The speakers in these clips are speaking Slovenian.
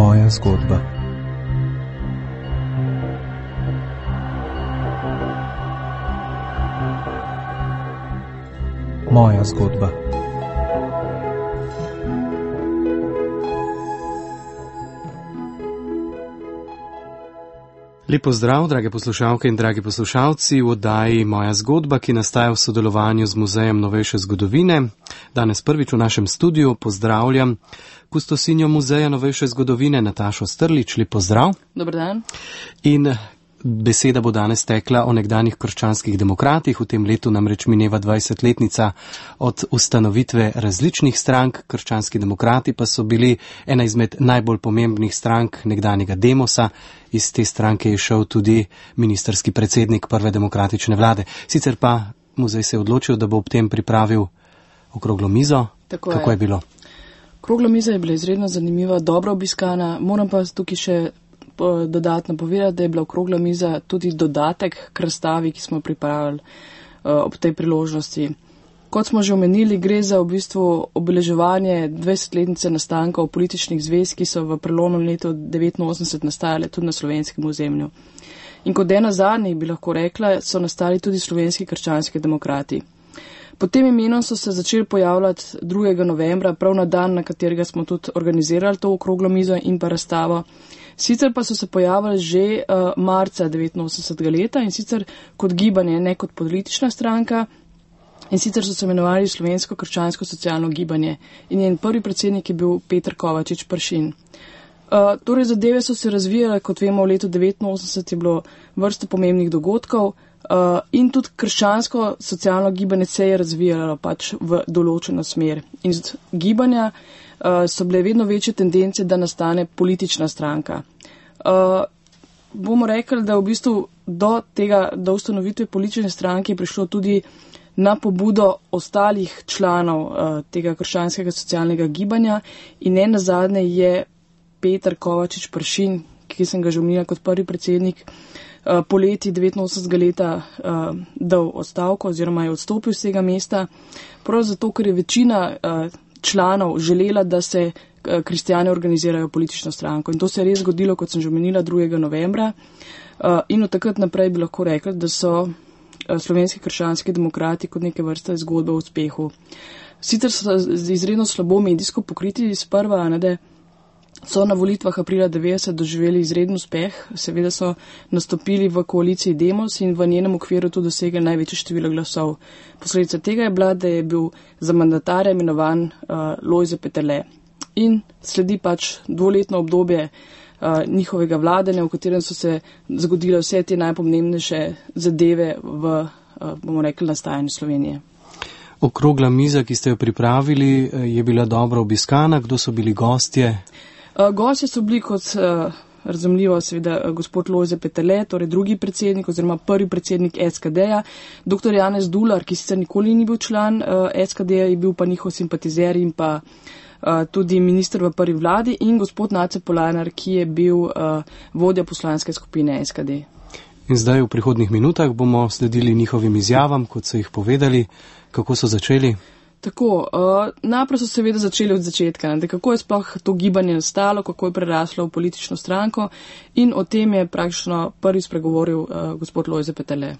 Moja zgodba. Moja zgodba. Lep pozdrav, drage poslušalke in dragi poslušalci, v oddaji Moja zgodba, ki nastaja v sodelovanju z Muzejem novejše zgodovine. Danes prvič v našem studiu pozdravljam kustosinjo Muzeja novejše zgodovine Natašo Strlič. Lep pozdrav. Dober dan. In beseda bo danes tekla o nekdanjih krščanskih demokratih. V tem letu namreč mineva 20-letnica od ustanovitve različnih strank. Krščanski demokrati pa so bili ena izmed najbolj pomembnih strank nekdanjega Demosa. Iz te stranke je šel tudi ministerski predsednik prve demokratične vlade. Sicer pa muzej se je odločil, da bo ob tem pripravil okroglo mizo. Kako je bilo? Okrogla miza je bila izredno zanimiva, dobro obiskana. Moram pa tukaj še dodatno povedati, da je bila okrogla miza tudi dodatek k razstavi, ki smo pripravili ob tej priložnosti. Kot smo že omenili, gre za v bistvu obeleževanje 20-letnice nastankov političnih zvez, ki so v prelomnem letu 1989 nastajale tudi na slovenskem ozemlju. In kot ena zadnjih, bi lahko rekla, so nastali tudi slovenski krščanski demokrati. Pod tem imenom so se začeli pojavljati 2. novembra, prav na dan, na katerega smo tudi organizirali to okroglo mizo in pa razstavo. Sicer pa so se pojavili že marca 1989 leta in sicer kot gibanje, ne kot politična stranka. In sicer so se imenovali Slovensko krščansko socialno gibanje in njen prvi predsednik je bil Peter Kovačič Pršin. Torej zadeve so se razvijale, kot vemo, v letu 1989 je bilo vrsto pomembnih dogodkov in tudi krščansko socialno gibanje se je razvijalo pač v določeno smer. In z gibanja so bile vedno večje tendence, da nastane politična stranka. Bomo rekli, da v bistvu do ustanovitve politične stranke je prišlo tudi na pobudo ostalih članov tega krščanskega socialnega gibanja in ne nazadnje je Peter Kovačič Pršin, ki sem ga že omenila kot prvi predsednik, poleti 1989 leta dal ostavko oziroma je odstopil z tega mesta, prav zato, ker je večina članov želela, da se kristjani organizirajo politično stranko. In to se je res zgodilo, kot sem že omenila, 2. novembra. In od takrat naprej bi lahko rekli, da so slovenski krščanski demokrati kot neke vrste zgodbe o uspehu. Sicer so izredno slabo medijsko pokriti sprva, da so na volitvah aprila 90 doživeli izreden uspeh, seveda so nastopili v koaliciji Demos in v njenem okviru tudi dosegli največje število glasov. Posledica tega je bila, da je bil za mandatarja imenovan Lojze Peterle. In sledi pač dvoletno obdobje njihovega vladanja, v katerem so se zgodile vse te najpomembnejše zadeve v, bomo rekli, nastajanju Slovenije. Okrogla miza, ki ste jo pripravili, je bila dobro obiskana. Kdo so bili gostje? Gostje so bili kot razumljivo seveda gospod Lojze Peterle, torej drugi predsednik oziroma prvi predsednik SKD-ja, dr. Janez Dular, ki sicer nikoli ni bil član SKD-ja, je bil pa njihov simpatizer in pa tudi minister v prvi vladi in gospod Nace Polanar, ki je bil vodja poslanske skupine SKD. In zdaj v prihodnjih minutah bomo sledili njihovim izjavam, kot so jih povedali. Kako so začeli? Tako, najprej so seveda začeli od začetka, kako je sploh to gibanje nastalo, kako je preraslo v politično stranko in o tem je praktično prvi spregovoril gospod Lojze Peterle.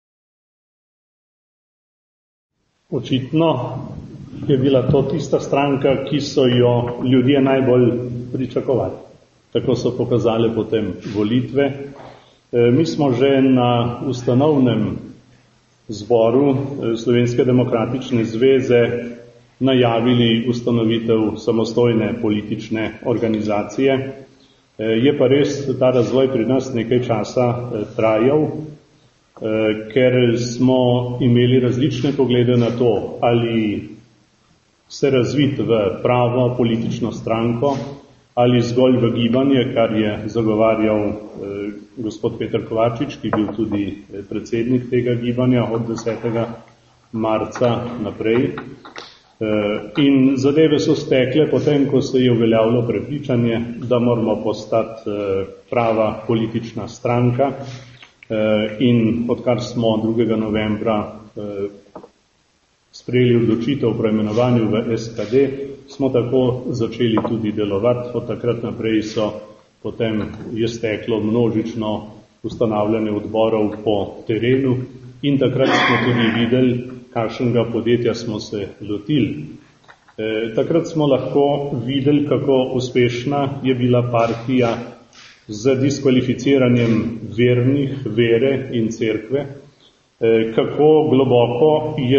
Očitno je bila to tista stranka, ki so jo ljudje najbolj pričakovali. Tako so pokazali potem volitve. Mi smo že na ustanovnem zboru Slovenske demokratične zveze najavili ustanovitev samostojne politične organizacije. Je pa res ta razvoj pri nas nekaj časa trajal, ker smo imeli različne poglede na to, ali se razviti v pravo politično stranko ali zgolj v gibanje, kar je zagovarjal gospod Peter Kovačič, ki je bil tudi predsednik tega gibanja od 10. marca naprej. In zadeve so stekle potem, ko se je uveljavilo prepričanje, da moramo postati prava politična stranka in odkar smo 2. novembra sprejeli odločitev o preimenovanju v SKD, smo tako začeli tudi delovati. Od takrat naprej potem je steklo množično ustanavljanje odborov po terenu in takrat smo tudi videli, kakšnega podjetja smo se lotili. Takrat smo lahko videli, kako uspešna je bila partija z diskvalificiranjem vere in cerkve, kako globoko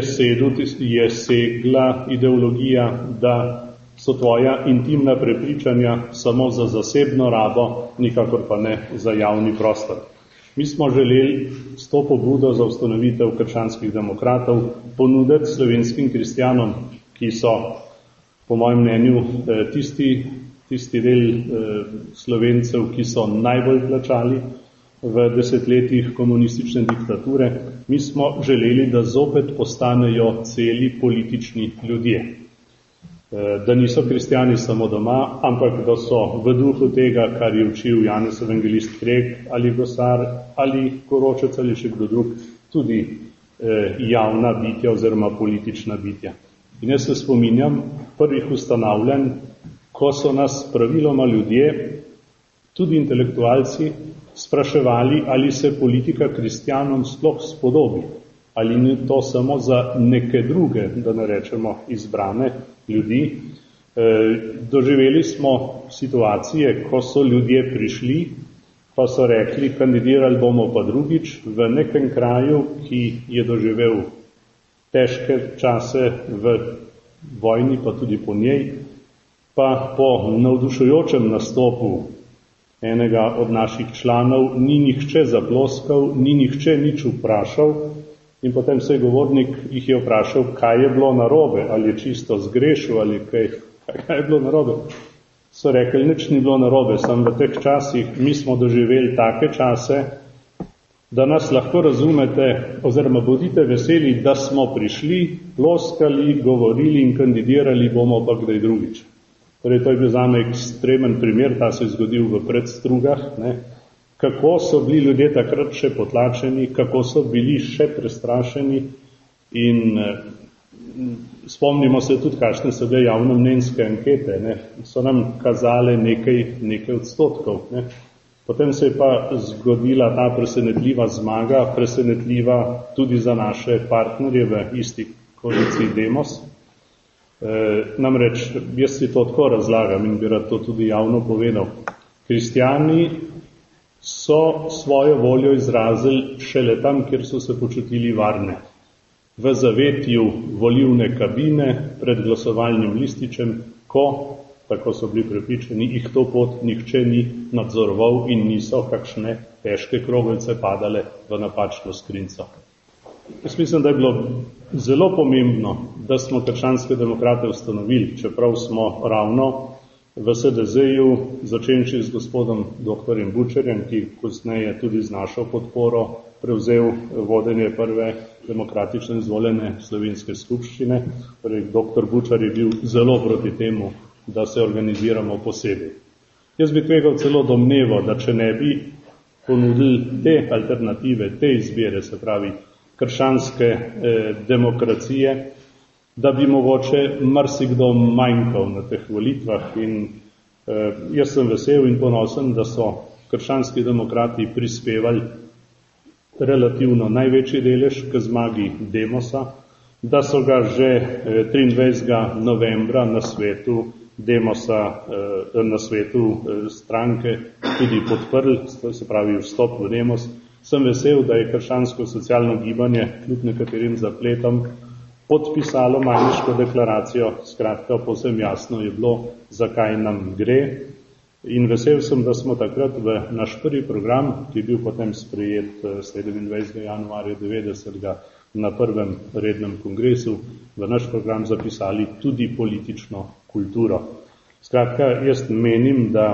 je segla ideologija, da so tvoja intimna prepričanja samo za zasebno rabo, nikakor pa ne za javni prostor. Mi smo želeli s to pobudo za ustanovitev krščanskih demokratov ponuditi slovenskim kristjanom, ki so, po mojem mnenju, tisti del Slovencev, ki so najbolj plačali v desetletjih komunistične diktature, mi smo želeli, da zopet postanejo celi politični ljudje. Da niso kristjani samo doma, ampak da so v duhu tega, kar je učil Janez evangelist Krek ali Gosar ali Koročec ali še kdo drug, tudi javna bitja oziroma politična bitja. In jaz se spominjam prvih ustanavljanj, ko so nas praviloma ljudje, tudi intelektualci, spraševali, ali se politika kristjanom sploh spodobi, ali ni to samo za neke druge, da ne rečemo izbrane ljudi. Doživeli smo situacije, ko so ljudje prišli, pa so rekli, kandidirali bomo pa drugič v nekem kraju, ki je doživel težke čase v vojni, pa tudi po njej, pa po navdušujočem nastopu enega od naših članov ni nihče zaploskal, ni nihče nič vprašal in potem se govornik jih je vprašal, kaj je bilo narobe, ali je čisto zgrešil ali kaj je bilo narobe. So rekli, nič ni bilo narobe, samo v teh časih mi smo doživeli take čase, da nas lahko razumete oziroma bodite veseli, da smo prišli, ploskali, govorili in kandidirali bomo pa kdaj drugič. Torej, to je bil zame ekstremen primer, ta se je zgodil v Predstrugah, kako so bili ljudje takrat še potlačeni, kako so bili še prestrašeni in spomnimo se tudi, kakšne so bile javnomnenjske ankete, so nam kazale nekaj odstotkov. Potem se je pa zgodila ta presenetljiva zmaga, presenetljiva tudi za naše partnerje v isti koaliciji Demos. Namreč, jaz si to tako razlagam in bi rad to tudi javno povedal. Kristjani so svojo voljo izrazili šele tam, kjer so se počutili varne. V zavetju volilne kabine pred glasovalnim lističem, ko, tako so bili prepričani, jih to pot nihče ni nadzoroval in niso kakšne težke kroglice padale v napačno skrinco. Jaz mislim, da je bilo zelo pomembno, da smo krščanske demokrate ustanovili, čeprav smo ravno v SDZ-ju, začenši z gospodom dr. Bučarjem, ki kasneje tudi z našo podporo prevzel vodenje prve demokratično izvoljene slovenske skupščine. Torej, dr. Bučar je bil zelo proti temu, da se organiziramo posebej. Jaz bi tvegal celo domnevo, da če ne bi ponudili te alternative, te izbire, se pravi krščanske demokracije, da bi mogoče marsikdo manjkal na teh volitvah. In jaz sem vesel in ponosen, da so krščanski demokrati prispevali relativno največji delež k zmagi Demosa, da so ga že 23. novembra na svetu Demosa, na svetu stranke tudi podprli, se pravi vstop v Demos. Sem vesel, da je krščansko socialno gibanje kljub nekaterim zapletom podpisalo Majniško deklaracijo. Skratka, povsem jasno je bilo, zakaj nam gre. In vesel sem, da smo takrat v naš prvi program, ki je bil potem sprejet 27. januarja 90. na prvem rednem kongresu, v naš program zapisali tudi politično kulturo. Skratka, jaz menim, da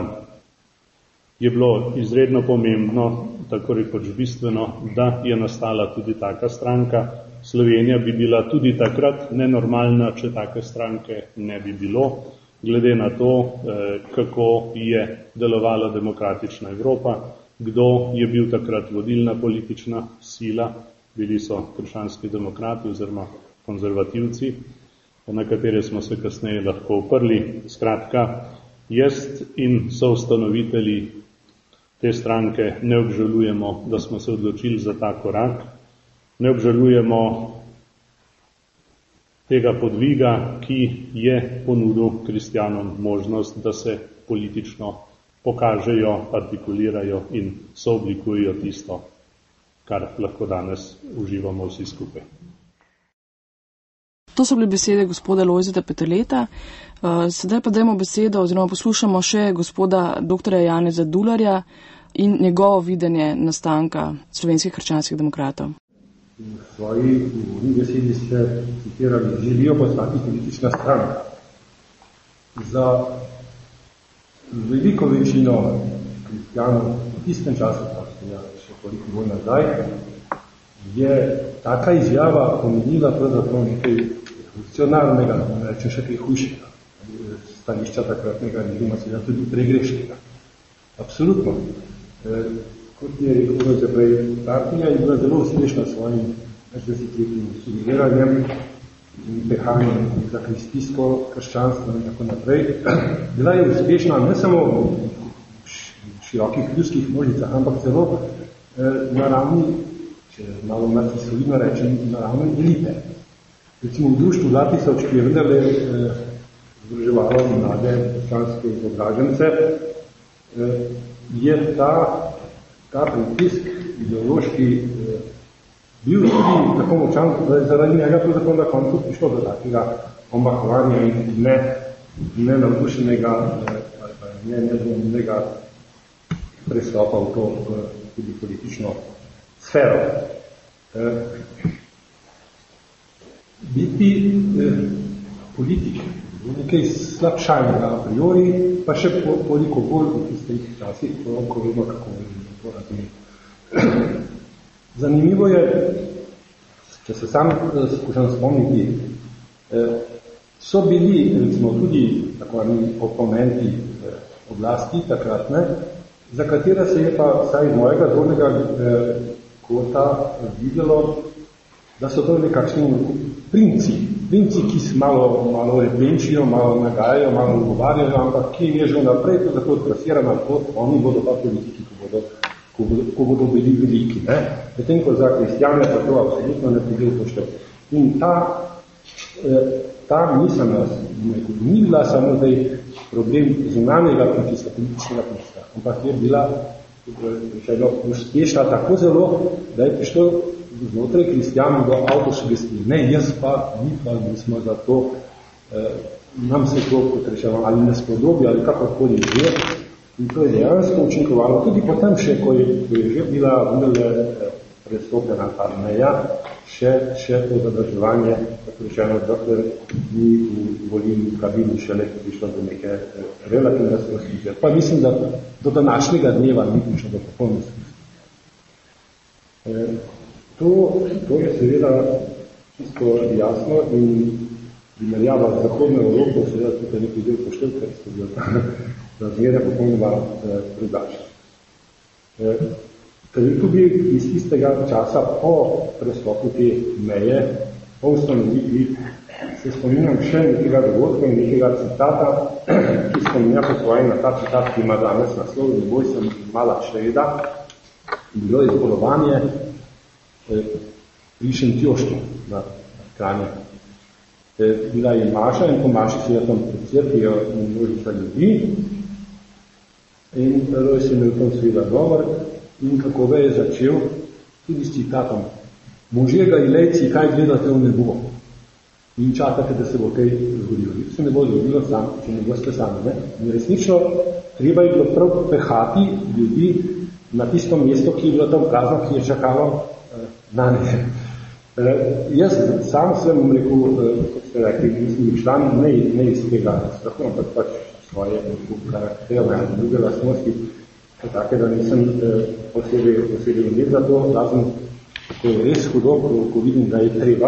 je bilo izredno pomembno, tako rekoč bistveno, da je nastala tudi taka stranka. Slovenija bi bila tudi takrat nenormalna, če take stranke ne bi bilo, glede na to, kako je delovala demokratična Evropa, kdo je bil takrat vodilna politična sila, bili so krščanski demokrati oziroma konzervativci, na katere smo se kasneje lahko oprli. Skratka, jaz in soustanovitelji te stranke ne obžalujemo, da smo se odločili za ta korak, ne obžalujemo tega podviga, ki je ponudil kristjanom možnost, da se politično pokažejo, artikulirajo in sooblikujejo tisto, kar lahko danes uživamo vsi skupaj. To so bile besede gospoda Lojzeta Peterleta. Sedaj pa dajmo besedo oziroma poslušamo še gospoda dr. Janeza Dularja in njegovo videnje nastanka slovenskih krščanskih demokratov. V svoji uvodni besedi ste citirali, želijo postati politična stranka. Za veliko večino kristjanov v tistem času, pa še koliko bolj nazaj, je taka izjava pomenila pravzaprav nekaj revolucionarnega, ne rečem še kaj hujšega, stališča takratnega režima, seveda tudi pregrešnega. Absolutno. Kot je rekel že prej, partija je bila zelo uspešna s svojim desetletnim sugeriranjem in pehanjem za kristijsko krščanstvo in tako naprej. Bila je uspešna ne samo v širokih ljudskih množicah, ampak celo na ravni, če malo solidno rečem, na ravni elite. Recimo v društvu 2000, ki je vendarle združevalo mlade krščanske izobražence, je ta pritisk ideološki bil tudi tako močan, da je zaradi njega tudi na koncu prišlo do takega omahovanja in ne navdušenega ali ne nedvomnega prestopa v to tudi politično sfero. Biti politik je nekaj slabšajnega a priori, pa še koliko bolj v tistih časih, ko vedno kako to razumeti. Zanimivo je, če se sam skušam spomniti, so bili recimo tudi tako oponenti oblasti takratne, za katera se je pa vsaj iz mojega zornega kota videlo, da so to nekakšni princi, ki se malo repenčijo, malo nagajajo, malo odgovarjajo, ampak ki je že naprej to tako odkrasirana pot, oni bodo pa politiki, ko bodo bili veliki. Potem, ko za kristjane pa to absolutno ne pride upoštev. In ta miselnost ni bila samo zdaj problem zunanjega pritiska, političnega pritiska, ampak je bila uspešna tako zelo, da je prišlo znotraj kristjanov do avtosugestije. Ne, jaz pa, mi smo za to, nam se to, kot rečemo, ali ne spodobi, ali kakorkoli že. In to je dejansko učinkovalo. Tudi potem še, ko je že bila prestopljena ta meja, še to zadrževanje, tako rečeno, dokler ni v volilni kabini šele prišlo do neke relativne sprostitve. Pa mislim, da do današnjega dneva ni prišlo do popolne sprostitve. To je seveda čisto jasno in primerjava z zahodno Evropo seveda tukaj nekaj del poštev, ker so bila razmere popolnoma drugačne. Tudi iz tistega časa po prestopu te meje, po ustanovitvi, se spominjam še nekega dogodka in nekega citata, ki spominja po svoji na ta citat, ki ima danes naslov, ne boj sem mala čreda, bilo je zborovanje pri Šentjoštu na Kranju. Bila je maša in po maši se je tam precepijo množica ljudi in Roj se imel tam seveda govor in kako ga je začel tudi s citatom: možje Galilejci, kaj gledate v nebo in čakate, da se bo kaj zgodilo. Se ne bo zgodilo sam, če ne boste sami. Ne? In resnično treba je bilo prav pehati ljudi na tisto mesto, ki je bilo tam prazno, ki je čakalo na ne. Jaz sam sem rekel, kot ste rekli, nisem član, ne iz tega strahu, ampak pač svoje karaktere in druge lastnosti, take, da nisem posebej vnet za to, razen, ko je res hudo, ko vidim, da je treba,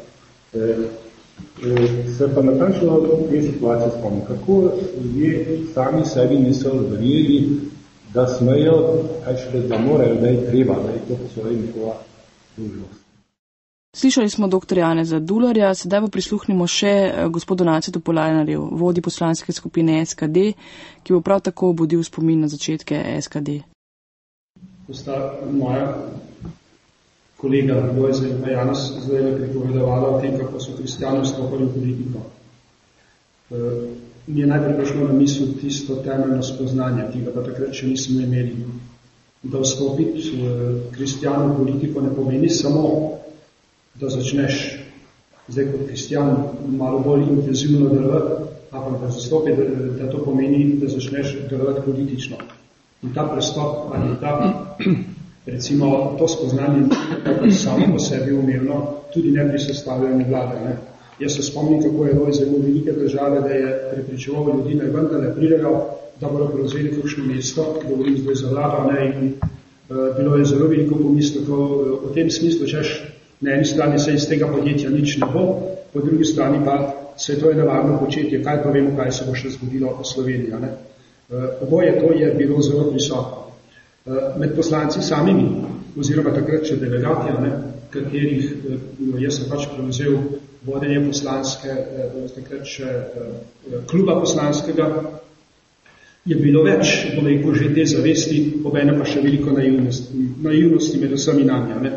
se pa natančno te situacije spomnim, kako ljudje sami sebi niso verjeli, da smejo, kaj šele, da morajo, da je treba, da je to po svoje njihova dužnost. Slišali smo dr. Janeza Dularja, sedaj pa prisluhnimo še gospodu Nacetu Polajnarju, vodji poslanske skupine SKD, ki bo prav tako obudil spomin na začetke SKD. Ko sta moja kolega Lojze in Janez zdaj pripovedovala o tem, kako so kristjani vstopali v politiko. Mi je najprej prišlo na misel tisto temeljno spoznanje, ki ga pa takrat še nismo imeli. Da vstopiti kristjanu v politiko ne pomeni samo, da začneš zdaj kot kristjan malo bolj intenzivno delovati, ampak da to pomeni, da začneš delovati politično. In ta prestop ali recimo to spoznanje samo po sebi umevno, tudi ne pri sestavljanju vlade. Ne. Jaz se spomnim, kako je Lojze imel velike države, da je prepričeval ljudi, naj vendarle pridejo, da bodo prevzeli kakšno mesto, govorim zdaj za vlado, ne, in bilo je zelo veliko pomislekov v tem smislu, češ na eni strani se iz tega podjetja nič ne bo, po drugi strani pa se to je nevarno početje, kaj pa vemo, kaj se bo še zgodilo v Sloveniji. Ne? Oboje to je bilo zelo prisotno. Med poslanci samimi, oziroma takrat še delegati, katerih jaz sem pač prevzel vodenje poslanske, takrat še kluba poslanskega, je bilo več, že te zavesti, obene pa še veliko naivnosti med vsemi nami.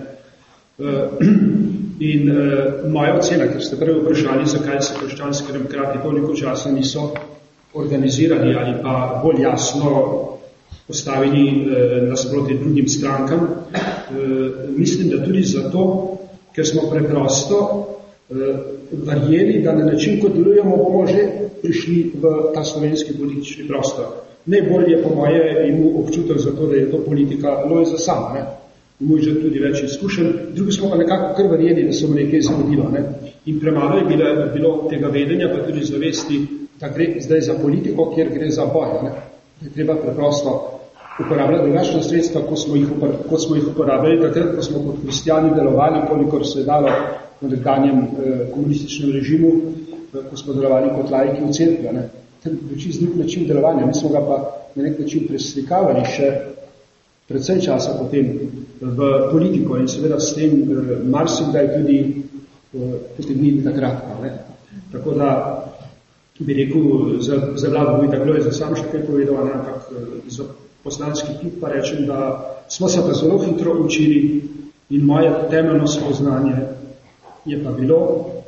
In moja ocena, ker ste prej vprašali, zakaj se krščanski demokrati toliko časa niso organizirali ali pa bolj jasno postavili nasproti drugim strankam, mislim, da tudi zato, ker smo preprosto verjeli, da na način, kot delujemo, bomo že prišli v ta slovenski politični prostor. Najbolj je po moje imel občutek za to, da je to politika Lojza sama, ne? Imel že tudi več izkušenj, drugi smo pa nekako kar verjeli, da se bo nekaj zgodilo. Ne? In premalo je bilo tega vedenja, pa tudi zavesti, da gre zdaj za politiko, kjer gre za boj. Ne? Da je treba preprosto uporabljati drugačna sredstva, kot smo jih uporabljali takrat, ko smo kot kristjani delovali, kolikor se je dalo v nekdanjem komunističnem režimu, ko smo delovali kot laiki v cerkvi. Ne? Čisto drug način delovanja, mi smo ga pa na nek način preslikavali še predvsem časa potem v politiko in seveda s tem marsikdaj tudi potegnili takrat. Tako da bi rekel, za vlado bi tako je za sam še kaj povedal, ampak za poslanski klub pa rečem, da smo se pa zelo hitro učili in moje temeljno spoznanje je pa bilo,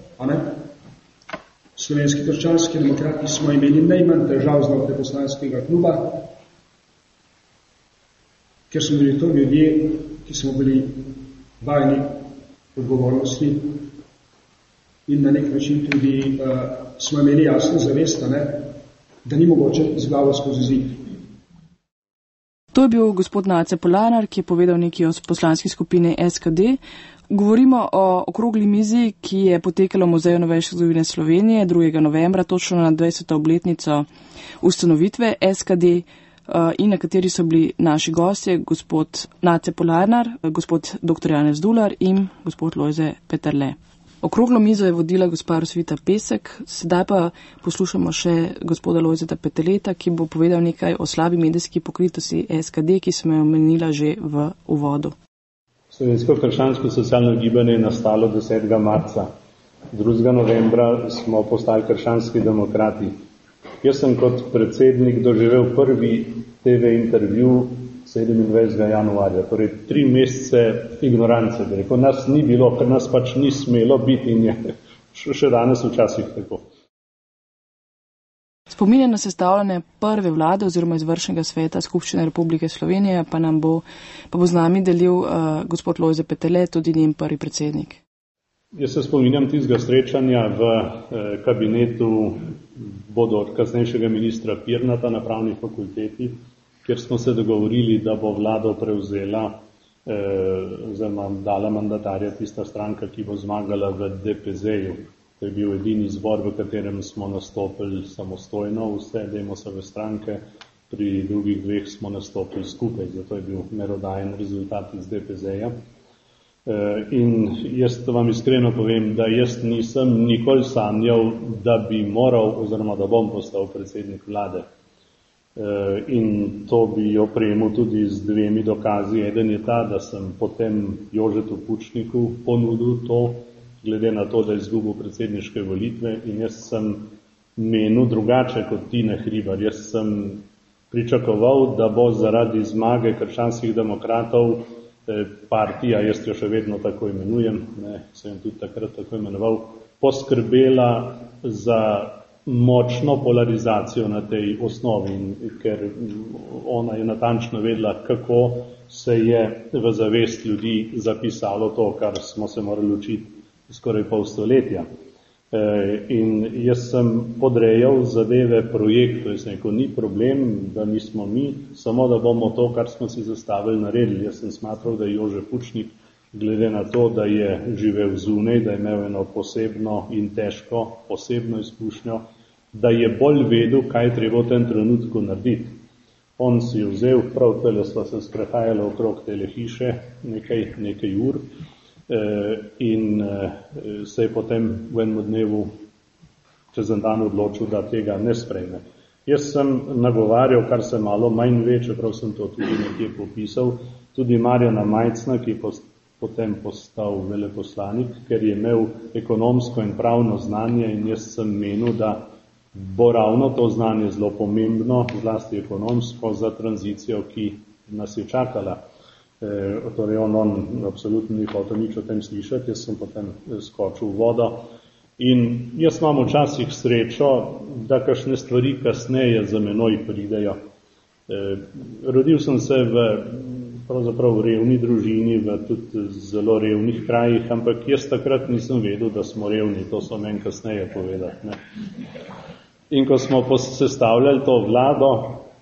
slovenski krščanski demokrati smo imeli najmanj težav znotraj poslanskega kluba, ker smo bili to ljudje, ki smo bili vajeni odgovornosti in na nek način tudi smo imeli jasno zavest, da ni mogoče z glavo skozi zid. To je bil gospod Nace Polajnar, ki je povedal nekaj o poslanski skupini SKD. Govorimo o okrogli mizi, ki je potekala v Muzeju novejše zgodovine Slovenije 2. novembra, točno na 20. obletnico ustanovitve SKD, in na kateri so bili naši gostje, gospod Nace Polajnar, gospod dr. Janez Dular in gospod Lojze Peterle. Okroglo mizo je vodila gospa Rosvita Pesek, sedaj pa poslušamo še gospoda Lojzeta Peterleta, ki bo povedal nekaj o slabi medijski pokritosti SKD, ki smo jo omenila že v uvodu. Slovensko krščansko socialno gibanje je nastalo 10. marca. 2. novembra smo postali krščanski demokrati. Jaz sem kot predsednik doživel prvi TV intervju 27. januarja, torej 3 mesece ignorance, da rekel, nas ni bilo, ker nas pač ni smelo biti in je še danes včasih tako. Spominje na sestavljanje prve vlade oziroma izvršnega sveta Skupščine Republike Slovenije pa bo z nami delil gospod Lojze Peterle, tudi njen prvi predsednik. Jaz se spominjam tistega srečanja v kabinetu kasnejšega ministra Pirnata na pravni fakulteti, kjer smo se dogovorili, da bo vlado prevzela oziroma dala mandatarja tista stranka, ki bo zmagala v DPZ-ju. To je bil edini zbor, v katerem smo nastopili samostojno, vse Demosove stranke, pri drugih 2 smo nastopili skupaj, zato je bil merodajen rezultat iz DPZ-ja. In jaz vam iskreno povem, da jaz nisem nikoli sanjal, da bi moral oziroma da bom postal predsednik vlade. In to bi opremil tudi z 2 dokazi. Eden je ta, da sem potem Jožetu Pučniku ponudil to, glede na to, da je izgubil predsedniške volitve, in jaz sem menil drugače kot Tine Hribar. Jaz sem pričakoval, da bo zaradi zmage krščanskih demokratov partija, jaz jo še vedno tako imenujem, sem tudi takrat tako imenoval, poskrbela za močno polarizacijo na tej osnovi, ker ona je natančno vedela, kako se je v zavest ljudi zapisalo to, kar smo se morali učiti skoraj pol stoletja. In jaz sem podrejal zadeve projektu, jaz sem rekel, ni problem, da nismo mi, samo da bomo to, kar smo si zastavili, naredili. Jaz sem smatral, da je Jože Pučnik, glede na to, da je živel zunaj, da je imel eno posebno in težko posebno izkušnjo, da je bolj vedel, kaj treba v tem trenutku narediti. On si je vzel, prav tele sva se sprehajala okrog tele hiše nekaj ur, in se je potem v enem dnevu čez en dan odločil, da tega ne sprejme. Jaz sem nagovarjal, kar se malo manj ve, čeprav sem to tudi nekje popisal, tudi Marjana Majcna, ki je potem postal veleposlanik, ker je imel ekonomsko in pravno znanje, in jaz sem menil, da bo ravno to znanje zelo pomembno, zlasti ekonomsko, za tranzicijo, ki nas je čakala. Torej on absolutno ni hotel nič o tem slišati, jaz sem potem skočil v vodo. In jaz imam včasih srečo, da kakšne stvari kasneje za menoj pridejo. Rodil sem se v pravzaprav revni družini, v tudi zelo revnih krajih, ampak jaz takrat nisem vedel, da smo revni, to so meni kasneje povedati. Ne? In ko smo sestavljali to vlado,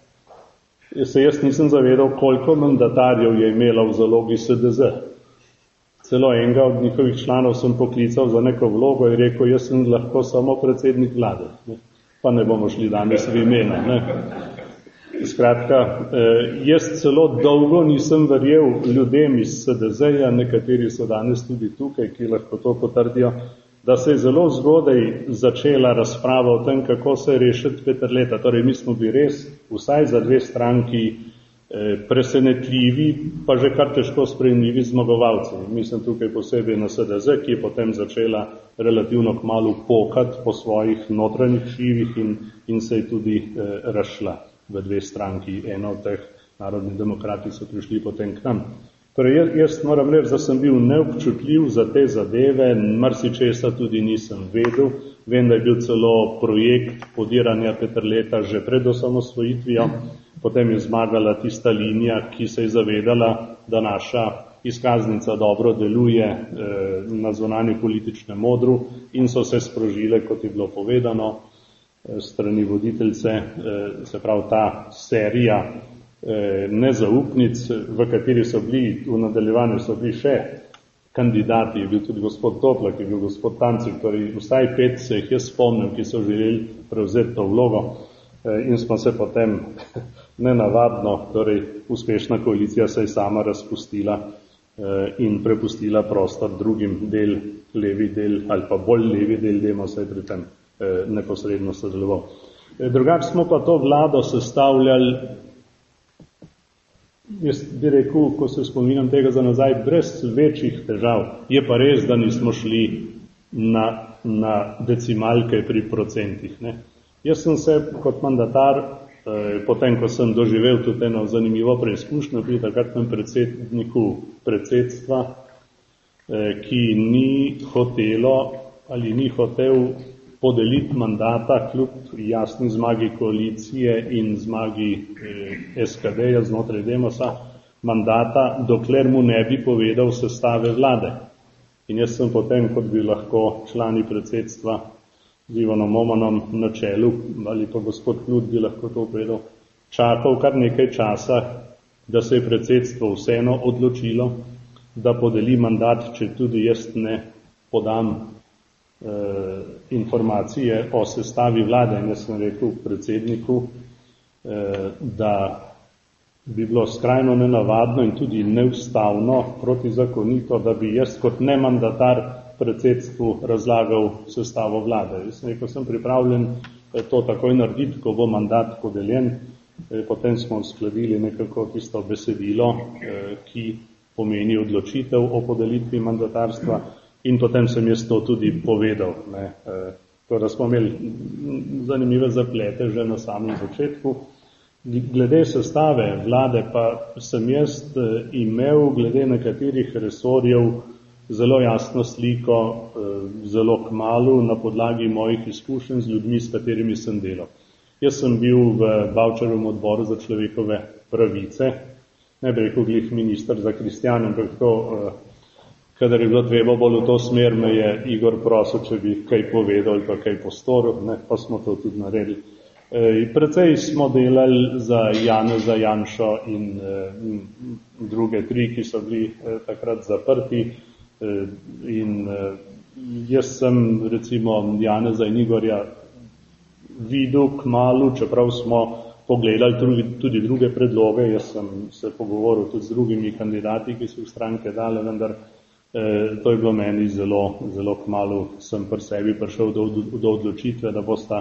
se jaz nisem zavedal, koliko mandatarjev je imela v zalogi SDZ. Celo enega od njihovih članov sem poklical za neko vlogo in rekel, jaz sem lahko samo predsednik vlade. Pa ne bomo šli danes v imena. Ne? Skratka, jaz celo dolgo nisem verjel ljudem iz SDZ-ja, nekateri so danes tudi tukaj, ki lahko to potrdijo, da se je zelo zgodaj začela razprava o tem, kako se rešiti Peterleta. Torej, mi smo bili res vsaj za 2 stranki presenetljivi, pa že kar težko sprejemljivi zmagovalci. Mislim tukaj posebej na SDZ, ki je potem začela relativno kmalu pokati po svojih notranjih šivih in se je tudi razšla v 2 stranki. Eno od teh narodni demokrati so prišli potem k nam. Torej, jaz moram reči, da sem bil neobčutljiv za te zadeve, marsičesa tudi nisem vedel. Vem, da je bil celo projekt podiranja Peterleta že pred osamosvojitvijo. Potem je zmagala tista linija, ki se je zavedala, da naša izkaznica dobro deluje na zunanjem političnem modru, in so se sprožile, kot je bilo povedano, strani voditeljce, se pravi ta serija nezaupnic, v kateri so bili, v nadaljevanju so bili še kandidati, je bil tudi gospod Toplak, je bil gospod Tancik, torej vsaj 5 se jih jaz spomnim, ki so želeli prevzeti to vlogo, in smo se potem nenavadno, torej uspešna koalicija se je sama razpustila in prepustila prostor drugim, del, levi del ali pa bolj levi del Demosa je pri tem neposredno sodeloval. Drugače smo pa to vlado sestavljali, jaz bi rekel, ko se spominjam tega za nazaj, brez večjih težav. Je pa res, da nismo šli na decimalke pri procentih. Ne. Jaz sem se kot mandatar, potem ko sem doživel tudi eno zanimivo preizkušnjo pri takratnem predsedniku predsedstva, ki ni hotelo ali ni hotel podeliti mandata kljub jasni zmagi koalicije in zmagi SKD-ja znotraj Demosa, mandata, dokler mu ne bi povedal sestave vlade. In jaz sem potem, kot bi lahko člani predsedstva z Ivanom Omanom na čelu, ali pa gospod Klut bi lahko to povedal, čakal kar nekaj časa, da se je predsedstvo vseeno odločilo, da podeli mandat, če tudi jaz ne podam informacije o sestavi vlade. In jaz sem rekel predsedniku, da bi bilo skrajno nenavadno in tudi neustavno, protizakonito, da bi jaz kot nemandatar predsedstvu razlagal sestavo vlade. Jaz sem rekel, sem pripravljen to takoj narediti, ko bo mandat podeljen, Potem smo uskladili nekako tisto besedilo, ki pomeni odločitev o podelitvi mandatarstva, in potem sem jaz to tudi povedal. Torej smo imeli zanimive zaplete že na samem začetku. Glede sestave vlade pa sem jaz imel glede nekaterih resorjev zelo jasno sliko, zelo kmalu na podlagi mojih izkušenj z ljudmi, s katerimi sem delal. Jaz sem bil v Bavčarjevem odboru za človekove pravice, ne bi rekel glih minister za kristjane, ampak to, kadar je bilo treba bolj v to smer, me je Igor prosil, če bi kaj povedal ali pa kaj postoril, pa smo to tudi naredili. Precej smo delali za Janeza Janšo in druge tri, ki so bili takrat zaprti, in jaz sem recimo Janeza in Igorja videl kmalu, čeprav smo pogledali tudi druge predloge, jaz sem se pogovoril tudi z drugimi kandidati, ki so v stranke dale, vendar to je bilo meni zelo, zelo kmalu, sem pri sebi prišel do odločitve, da bosta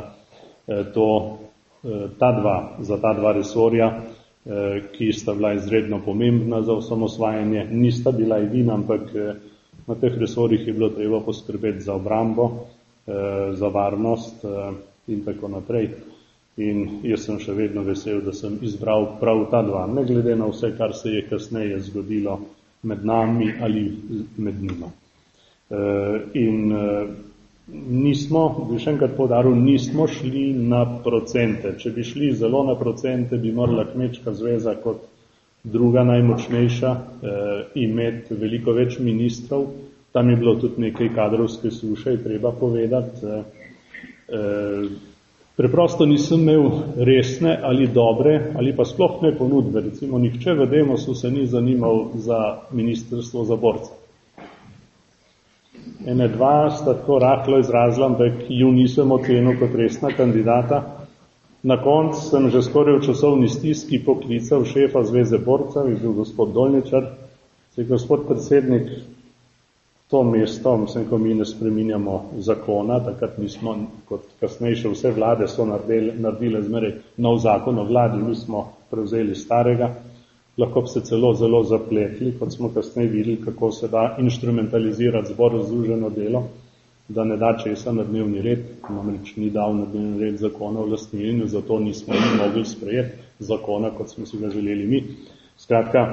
za ta dva resorja, ki sta bila izredno pomembna za osamosvajanje, nista bila edina, ampak na teh resorjih je bilo treba poskrbeti za obrambo, za varnost in tako naprej. In jaz sem še vedno vesel, da sem izbral prav ta dva, ne glede na vse, kar se je kasneje zgodilo med nami ali med njima. In nismo, bi še enkrat poudaril, nismo šli na procente. Če bi šli zelo na procente, bi morala Kmečka zveza kot druga najmočnejša imeti veliko več ministrov. Tam je bilo tudi nekaj kadrovske suše, je treba povedati. Preprosto nisem imel resne ali dobre ali pa sploh ne ponudbe. Recimo nihče v Demosu se ni zanimal za ministrstvo za borce. Ene dva sta tako rahlo izrazila, ampak ju nisem ocenil kot resna kandidata. Na koncu sem že skoraj v časovni stiski poklical šefa Zveze borcev, je bil gospod Dolničar. Gospod predsednik, to mesto, mislim, ko mi ne spreminjamo zakona, takrat nismo, kot kasnejše vse vlade so naredile zmeraj nov zakon o vladi, mi smo prevzeli starega, lahko bi se celo zelo zapletli, kot smo kasneje videli, kako se da instrumentalizirati zbor združeno delo, da ne da česa na dnevni red, namreč ni dal na dnevni red zakona o lastninjenju, zato nismo mogli sprejeti zakona, kot smo si ga želeli mi. Skratka,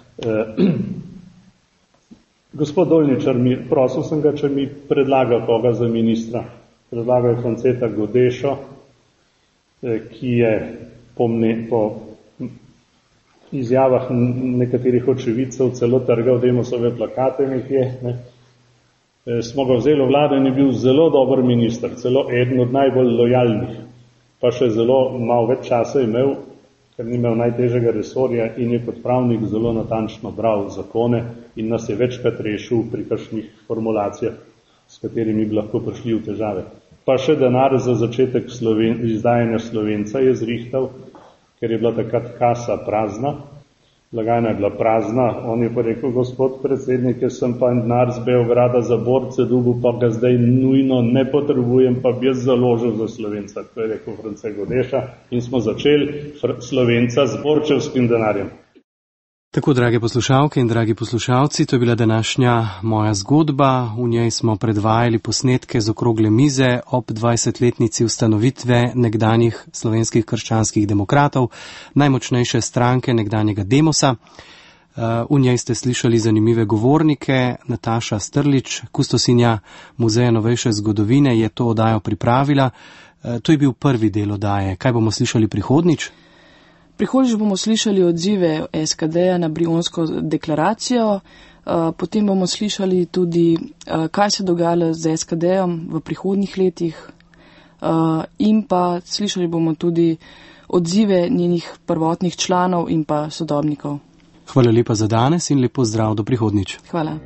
gospod Dolničar, prosil sem ga, če mi predlaga koga za ministra. Predlagal je Franceta Godešo, ki je po izjavah nekaterih očividcev celo trgal Demosove plakate nekje. Smo ga vzeli v vlado in je bil zelo dober minister, celo eden od najbolj lojalnih. Pa še zelo malo več časa imel, ker ni imel najtežjega resorja in je kot pravnik zelo natančno bral zakone in nas je večkrat rešil pri kakšnih formulacijah, s katerimi bi lahko prišli v težave. Pa še denar za začetek izdajanja Slovenca je zrihtal, ker je bila takrat kasa prazna, blagajna je bila prazna. On je pa rekel, gospod predsednik, jaz sem pa denar z Beograda za borce dobil, pa ga zdaj nujno ne potrebujem, pa bi jaz založil za Slovenca. To je rekel France Godeša in smo začeli Slovenca z borčevskim denarjem. Tako, drage poslušalke in dragi poslušalci, to je bila današnja moja zgodba. V njej smo predvajali posnetke z okrogle mize ob 20-letnici ustanovitve nekdanjih slovenskih krščanskih demokratov, najmočnejše stranke nekdanjega Demosa. V njej ste slišali zanimive govornike. Nataša Strlič, kustosinja Muzeja novejše zgodovine, je to oddajo pripravila. To je bil prvi del oddaje. Kaj bomo slišali prihodnjič? Prihodnjič bomo slišali odzive SKD-ja na Brionsko deklaracijo, potem bomo slišali tudi, kaj se dogaja z SKD-jem v prihodnjih letih, in pa slišali bomo tudi odzive njenih prvotnih članov in pa sodobnikov. Hvala lepa za danes in lepo zdrav do prihodnjič. Hvala.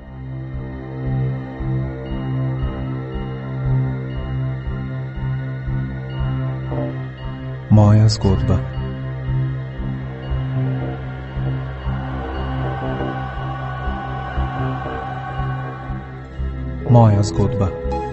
Moja zgodba. Moja zgodba.